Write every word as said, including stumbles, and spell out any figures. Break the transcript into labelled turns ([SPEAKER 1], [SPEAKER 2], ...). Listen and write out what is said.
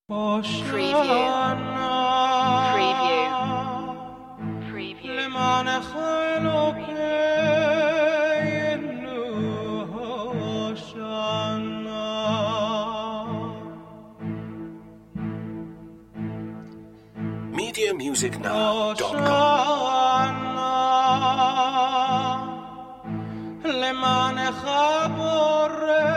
[SPEAKER 1] Preview. Preview.
[SPEAKER 2] media music now dot com
[SPEAKER 3] למענך בורא